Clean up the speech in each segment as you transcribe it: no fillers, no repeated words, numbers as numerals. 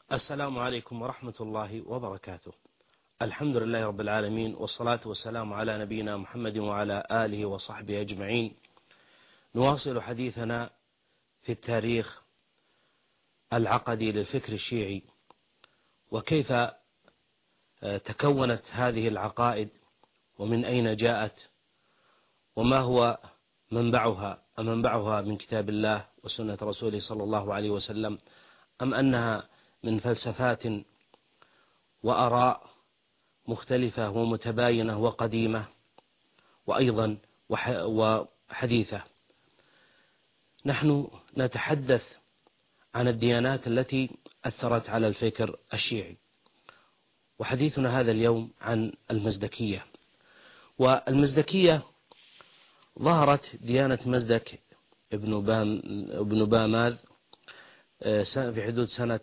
السلام عليكم ورحمة الله وبركاته. الحمد لله رب العالمين، والصلاة والسلام على نبينا محمد وعلى آله وصحبه أجمعين. نواصل حديثنا في التاريخ العقدي للفكر الشيعي، وكيف تكونت هذه العقائد، ومن أين جاءت، وما هو منبعها من كتاب الله وسنة رسوله صلى الله عليه وسلم، أم أنها من فلسفات وآراء مختلفة ومتباينة وقديمة وأيضا وحديثة. نحن نتحدث عن الديانات التي أثرت على الفكر الشيعي، وحديثنا هذا اليوم عن المزدكية. والمزدكية ظهرت ديانة مزدك ابن باماذ في حدود سنة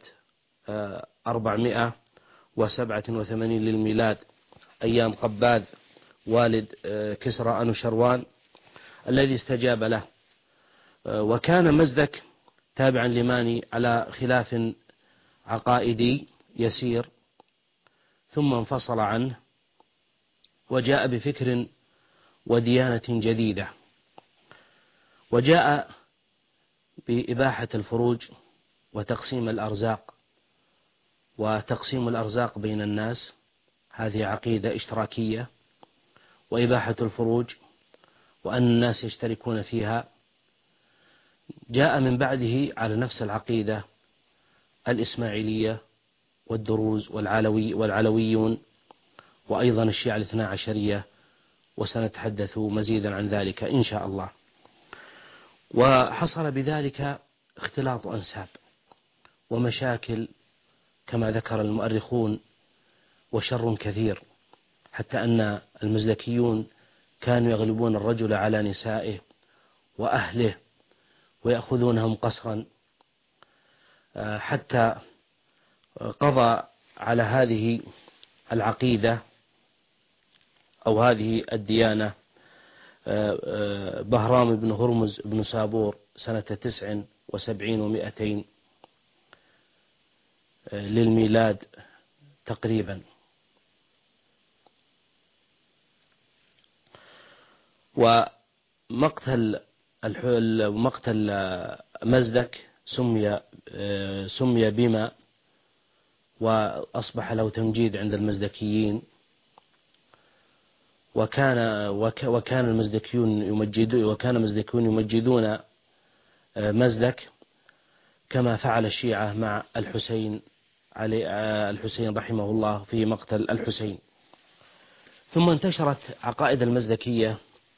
487 للميلاد، أيام قباذ والد كسرى أنوشروان الذي استجاب له. وكان مزدك تابعا لماني على خلاف عقائدي يسير، ثم انفصل عنه وجاء بفكر وديانة جديدة، وجاء بإباحة الفروج وتقسيم الأرزاق، وتقسيم الأرزاق بين الناس، هذه عقيدة اشتراكية، وإباحة الفروج وأن الناس يشتركون فيها. جاء من بعده على نفس العقيدة الإسماعيلية والدروز والعلويون، وأيضا الشيعة الاثنا عشرية، وسنتحدث مزيدا عن ذلك إن شاء الله. وحصل بذلك اختلاط أنساب ومشاكل كما ذكر المؤرخون، وشر كثير، حتى أن المزدكيون كانوا يغلبون الرجل على نسائه وأهله ويأخذونهم قسرا، حتى قضى على هذه العقيدة أو هذه الديانة بهرام بن هرمز بن سابور سنة 79 و200 للميلاد تقريبا. ومقتل مزدك سمي بما، وأصبح له تمجيد عند المزدكيين. وكان المزدكيون يمجدون مزدك كما فعل الشيعة مع الحسين رحمه الله في مقتل الحسين. ثم انتشرت عقائد المزدكية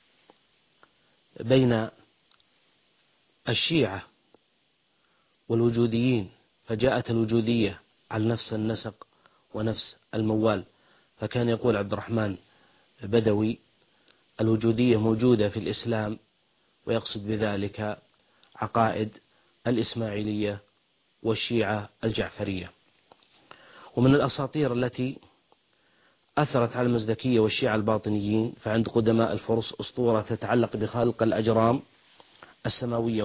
بين الشيعة والوجوديين، فجاءت الوجودية على نفس النسق ونفس الموال. فكان يقول عبد الرحمن بدوي: الوجودية موجودة في الإسلام، ويقصد بذلك عقائد الإسماعيلية والشيعة الجعفرية. ومن الأساطير التي أثرت على المزدكية والشيعة الباطنيين، فعند قدماء الفرس أسطورة تتعلق بخلق الأجرام السماوية،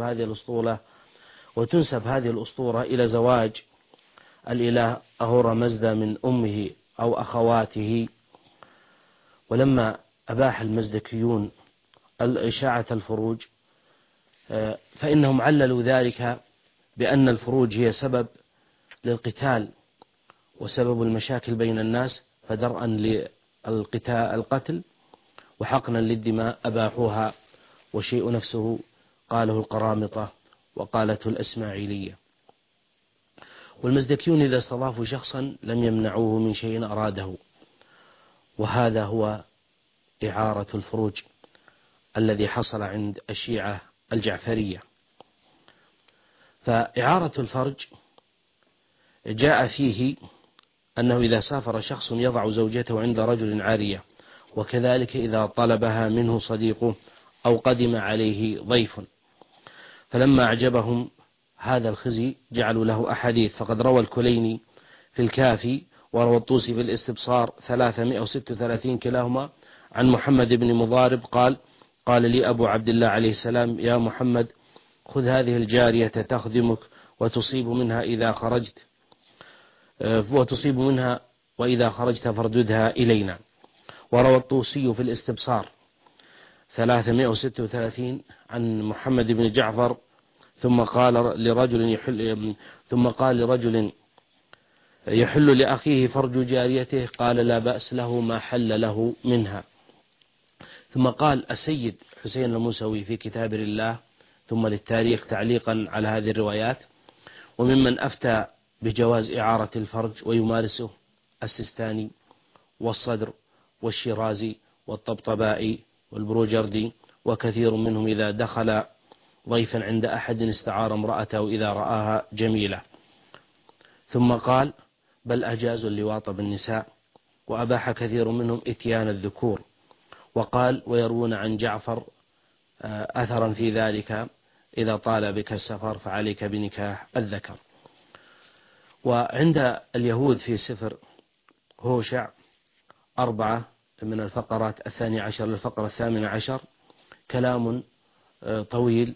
وتنسب هذه الأسطورة إلى زواج الإله أهورا مزدا من أمه أو أخواته. ولما أباح المزدكيون إشاعة الفروج، فإنهم عللوا ذلك بأن الفروج هي سبب للقتال وسبب المشاكل بين الناس، فدرءا للقتل وحقنا للدماء أباحوها، وشيء نفسه قاله القرامطة وقالته الإسماعيلية. والمزدكيون إذا استضافوا شخصا لم يمنعوه من شيء أراده، وهذا هو إعارة الفروج الذي حصل عند الشيعة الجعفرية. فإعارة الفرج جاء فيه أنه إذا سافر شخص يضع زوجته عند رجل عارية، وكذلك إذا طلبها منه صديقه أو قدم عليه ضيف. فلما أعجبهم هذا الخزي جعلوا له أحاديث، فقد روى الكليني في الكافي وروى الطوسي في الاستبصار 336 كلاهما عن محمد بن مضارب قال لي أبو عبد الله عليه السلام: يا محمد، خذ هذه الجارية تخدمك وتصيب منها إذا خرجت، وتصيب منها وإذا خرجت فارددها إلينا. وروى الطوسي في الاستبصار 336 عن محمد بن جعفر ثم قال لرجل يحل لأخيه فرج جاريته قال لا بأس له ما حل له منها. ثم قال السيد حسين الموسوي في كتاب الله ثم للتاريخ تعليقا على هذه الروايات: وممن أفتى بجواز إعارة الفرج ويمارسه السستاني والصدر والشيرازي والطبطبائي والبروجردي، وكثير منهم إذا دخل ضيفا عند أحد استعار امرأته إذا رآها جميلة. ثم قال بل أجازوا اللواط بالنساء، وأباح كثير منهم إتيان الذكور. وقال ويروون عن جعفر أثرا في ذلك: إذا طال بك السفر فعليك بنكاح الذكر. وعند اليهود في سفر هوشع 4 من الفقرات 12 للفقرة 18 كلام طويل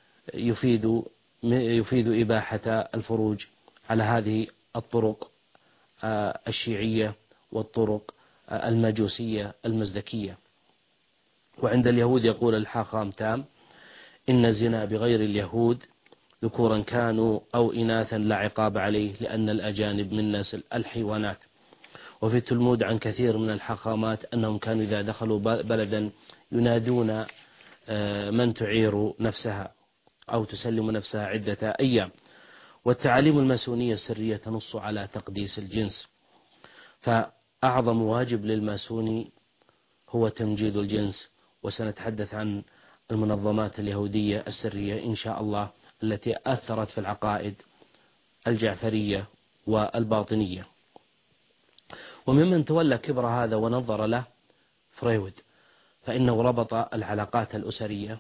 يفيد إباحة الفروج على هذه الطرق الشيعية والطرق المجوسية المزدكية. وعند اليهود يقول الحاخام تام: إن الزنا بغير اليهود ذكورا كانوا أو إناثا لا عقاب عليه لأن الأجانب من نسل الحيوانات. وفي التلمود عن كثير من الحاخامات أنهم كانوا إذا دخلوا بلدا ينادون من تعير نفسها أو تسلم نفسها عدة أيام. والتعاليم الماسونية السرية تنص على تقديس الجنس، فأعظم واجب للماسوني هو تمجيد الجنس. وسنتحدث عن المنظمات اليهودية السرية إن شاء الله التي أثرت في العقائد الجعفرية والباطنية. وممن تولى كبر هذا ونظر له فرويد، فإنه ربط العلاقات الأسرية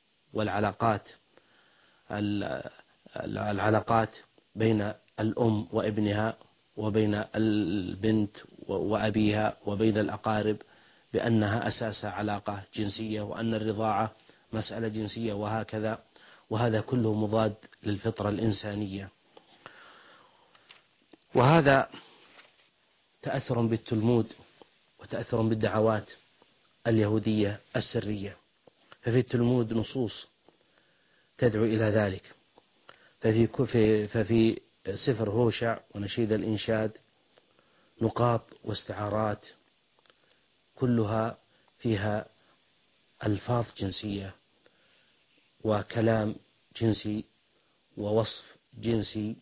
والعلاقات بين الأم وابنها وبين البنت وأبيها وبين الأقارب بأنها أساس علاقة جنسية، وأن الرضاعة مسألة جنسية وهكذا. وهذا كله مضاد للفطرة الإنسانية. وهذا تأثر بالتلمود وتأثر بالدعوات اليهودية السرية. ففي التلمود نصوص تدعو إلى ذلك. ففي سفر هوشع ونشيد الإنشاد نقاط واستعارات كلها فيها ألفاظ جنسية وكلام جنسي ووصف جنسي.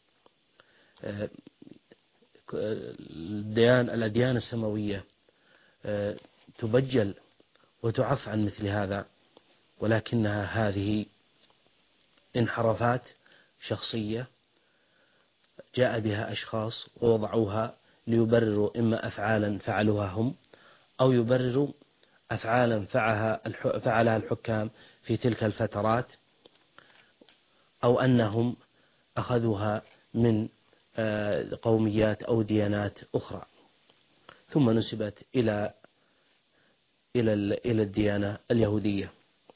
الأديان السماوية تبجل وتعف عن مثل هذا، ولكنها هذه انحرافات شخصية جاء بها أشخاص ووضعوها ليبرروا إما أفعالا فعلوها هم، أو يبرروا أفعالا فعلها الحكام في تلك الفترات، أو أنهم أخذوها من قوميات أو ديانات أخرى ثم نسبت إلى الديانة اليهودية.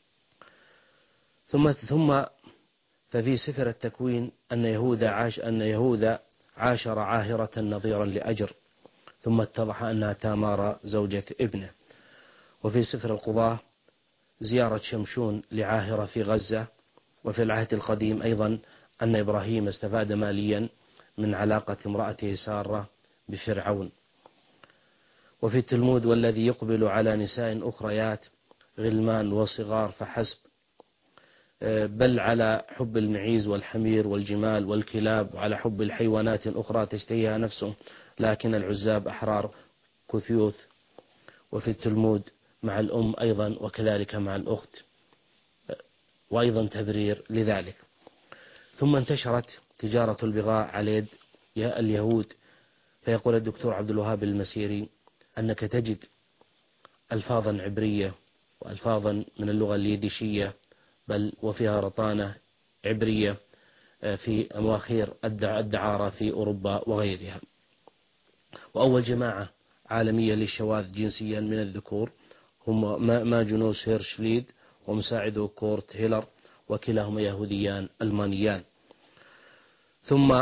ثم ففي سفر التكوين أن يهوذا عاشر عاهرة نظيرا لأجر، ثم اتضح أنها تامار زوجة ابنه. وفي سفر القضاة زيارة شمشون لعاهرة في غزة. وفي العهد القديم أيضا أن إبراهيم استفاد ماليا من علاقة امرأته سارة بفرعون. وفي التلمود والذي يقبل على نساء أخريات غلمان وصغار فحسب، بل على حب المعيز والحمير والجمال والكلاب، وعلى حب الحيوانات الأخرى تشتهيها نفسه، لكن العزاب أحرار كثيوث. وفي التلمود مع الأم أيضا وكذلك مع الأخت، وأيضا تبرير لذلك. ثم انتشرت تجارة البغاء على يد اليهود. فيقول الدكتور عبد الوهاب المسيري أنك تجد ألفاظا عبرية وألفاظا من اللغة اليديشية بل وفيها رطانة عبرية في أواخير الدعارة في أوروبا وغيرها. وأول جماعة عالمية للشواذ جنسيا من الذكور هم ماجنوس هيرشفليد ومساعده كورت هيلر، وكلاهما يهوديان ألمانيان. ثم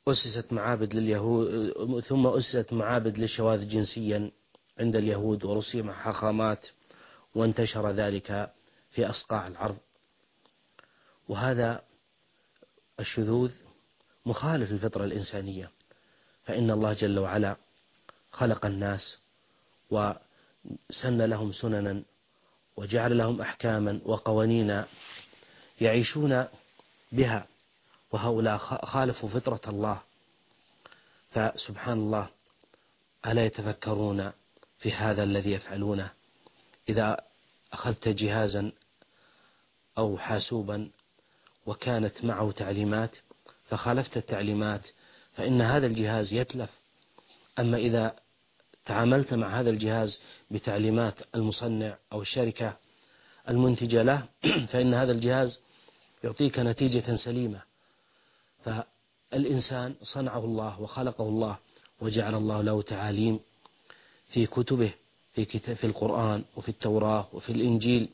أسست معابد لليهود، ثم أسست معابد للشواذ جنسيا عند اليهود، ورسم حاخامات، وانتشر ذلك في أصقاع الأرض. وهذا الشذوذ مخالف للفطرة الإنسانية، فإن الله جل وعلا خلق الناس وسن لهم سننا وجعل لهم أحكاما وقوانين يعيشون بها، وهؤلاء خالفوا فطرة الله. فسبحان الله، ألا يتفكرون في هذا الذي يفعلونه؟ إذا أخذت جهازا أو حاسوبا وكانت معه تعليمات فخالفت التعليمات فإن هذا الجهاز يتلف. أما إذا تعاملت مع هذا الجهاز بتعليمات المصنع أو الشركة المنتجة له فإن هذا الجهاز يعطيك نتيجة سليمة. فالإنسان صنعه الله وخلقه الله، وجعل الله له تعاليم في كتبه، في القرآن وفي التوراة وفي الإنجيل،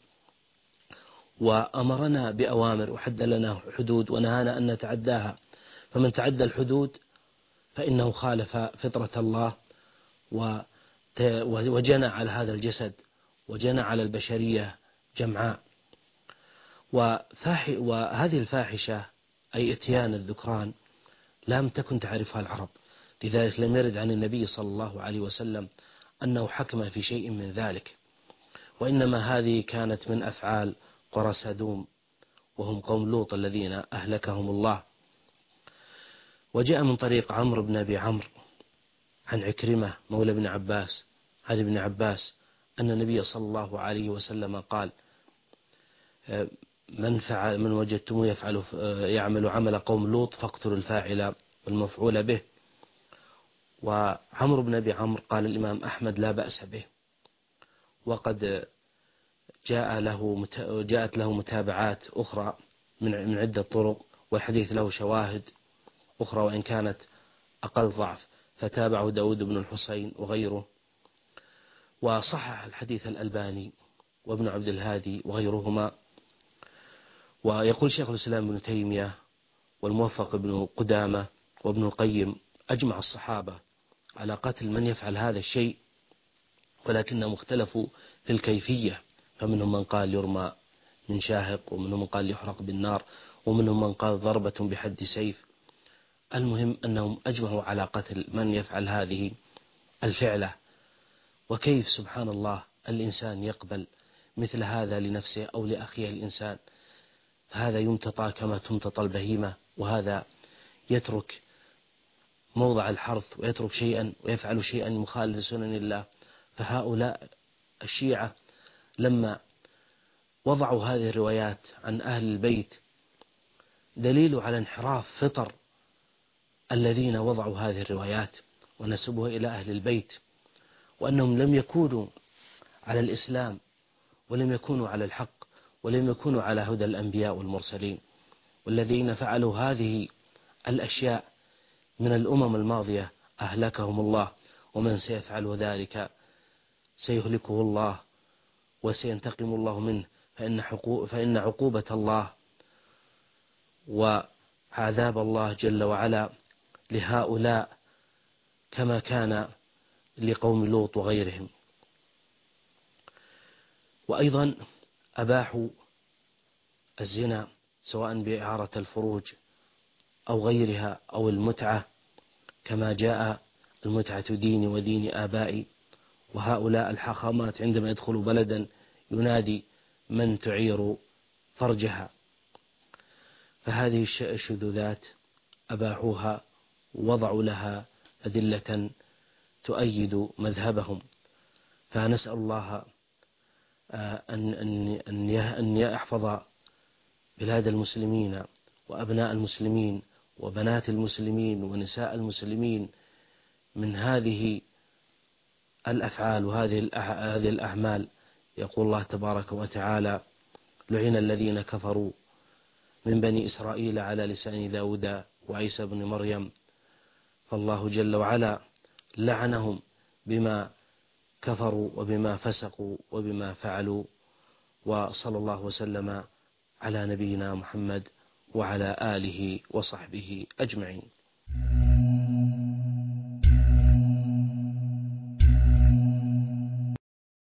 وأمرنا بأوامر وحد لنا حدود ونهانا أن نتعداها. فمن تعدى الحدود فإنه خالف فطرة الله وجنى على هذا الجسد وجنى على البشرية جمعاء. وهذه الفاحشة أي إتيان الذكران لم تكن تعرفها العرب، لذلك لم يرد عن النبي صلى الله عليه وسلم أنه حكم في شيء من ذلك، وإنما هذه كانت من أفعال قرى سدوم، وهم قوم لوط الذين أهلكهم الله. وجاء من طريق عمرو بن أبي عمرو عن عكرمة مولى بن عباس عن ابن عباس أن النبي صلى الله عليه وسلم قال: من وجدتموه يعمل عمل قوم لوط فاقتلوا الفاعل والمفعول به. وعمرو بن أبي عمرو قال الإمام أحمد لا بأس به، وقد جاءت له متابعات أخرى من عدة طرق، والحديث له شواهد أخرى وإن كانت أقل ضعف، فتابعه داود بن الحسين وغيره. وصحح الحديث الألباني وابن عبد الهادي وغيرهما. ويقول شيخ الإسلام ابن تيمية والموفق ابن قدامة وابن القيم: أجمع الصحابة على قتل من يفعل هذا الشيء، ولكنهم اختلفوا في الكيفية، فمنهم من قال يرمى من شاهق، ومنهم من قال يحرق بالنار، ومنهم من قال ضربة بحد سيف. المهم أنهم أجمعوا على قتل من يفعل هذه الفعلة. وكيف سبحان الله الإنسان يقبل مثل هذا لنفسه أو لأخيه الإنسان؟ هذا يمتطى كما تمتطى البهيمة، وهذا يترك موضع الحرث ويترك شيئا ويفعل شيئا مخالف لسنن الله. فهؤلاء الشيعة لما وضعوا هذه الروايات عن أهل البيت دليل على انحراف فطر الذين وضعوا هذه الروايات ونسبوها إلى أهل البيت، وأنهم لم يكونوا على الإسلام ولم يكونوا على الحق ولم يكونوا على هدى الأنبياء والمرسلين. والذين فعلوا هذه الأشياء من الأمم الماضية أهلكهم الله، ومن سيفعل ذلك سيهلكه الله وسينتقم الله منه، فإن عقوبة الله وعذاب الله جل وعلا لهؤلاء كما كان لقوم لوط وغيرهم. وأيضا أباحوا الزنا سواء بإعارة الفروج أو غيرها أو المتعة، كما جاء: المتعة ديني ودين آبائي. وهؤلاء الحاخامات عندما يدخلوا بلدا ينادي: من تعير فرجها. فهذه الشذوذات أباحوها ووضعوا لها أدلة تؤيد مذهبهم. فنسأل الله أن يحفظ بلاد المسلمين وأبناء المسلمين وبنات المسلمين ونساء المسلمين من هذه الأفعال وهذه الأعمال. يقول الله تبارك وتعالى: لعن الذين كفروا من بني إسرائيل على لسان داود وعيسى بن مريم. فالله جل وعلا لعنهم بما كفروا وبما فسقوا وبما فعلوا. وصلى الله وسلم على نبينا محمد وعلى آله وصحبه أجمعين.